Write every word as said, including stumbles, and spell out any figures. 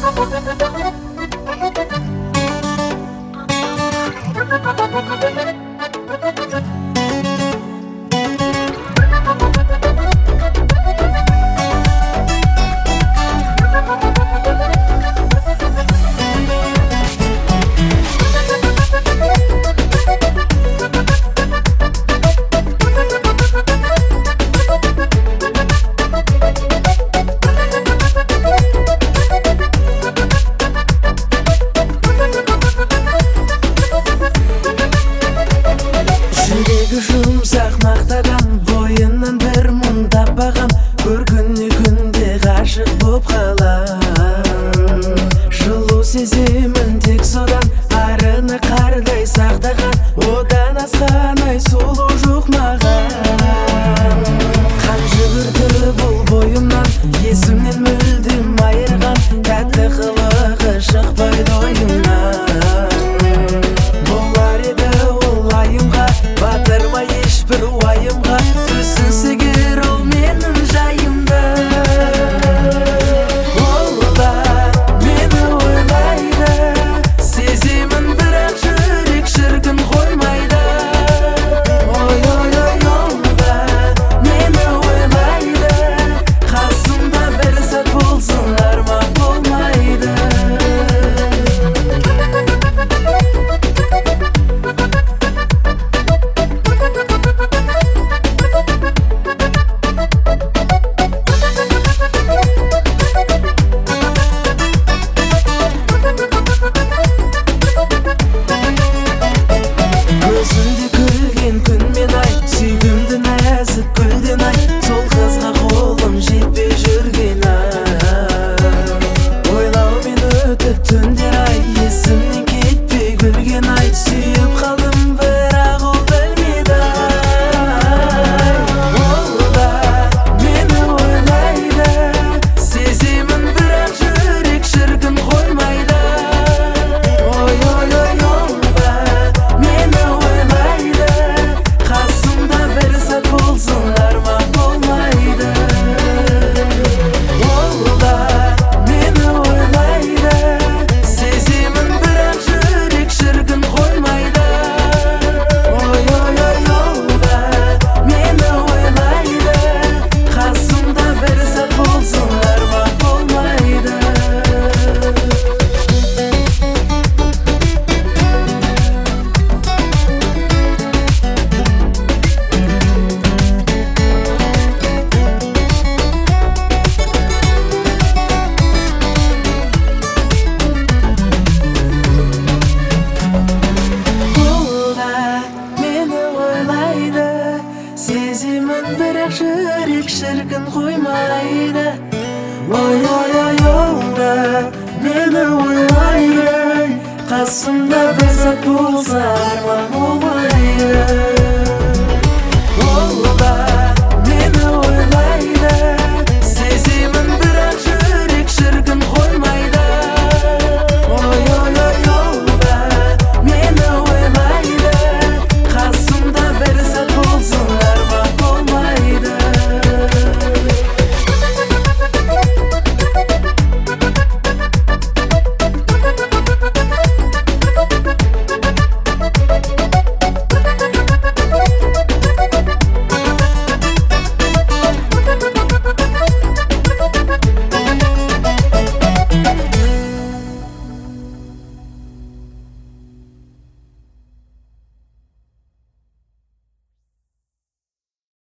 Жұмсақ мақтаған бойынан бір мұң таппаған, көргенде күнде ғашық боп қалам. Жылу сеземін тек содан, арыны қардай сақтаған, одан асқан ай сұлу жоқ маған. Қан жүгірді бұл бойымнан, есімнен мүлдем айырған, тәтті қылығы шықпайды ойымнан. Болар еді ол айымға, батырмай ешбір уайымға, түсінсе кер ол менің жайымды. Ол да мені ойлайды, сеземін бірақ жүрек шіркін қоймайды. Ой, ой, ой, ол да мені ойлайды, қасымда бір сәт болсын арман болмайды. Көзінде күлген күнмен ай, сүйкімді нәзік гүлден ай, сол қызға қолым жетпей жүрген ай. Ойлаумен өтіп түндер ай, есімнен кетпей күлген ай, сүйіп қалдым бірақ ол білмейді ай. Ол да мені ойлайды, сеземін бірақ жүрек шіркін қоймайды. Ой, ой, ой, ол да мені ойлайды, қасымда бір сәт болсын арман болмайды. Ол да мені ойлайды, сеземін бірақ жүрек шіркін қоймайды. Ой, ой, ой, ол да мені ойлайды, қасымда бір сәт болсын арман болмайды. Ол да мені ойлайды, сеземін бірақ жүрек шіркін қоймайды. Ой, ой, ой, ол да мені ойлайды, қасымда бір сәт болса арман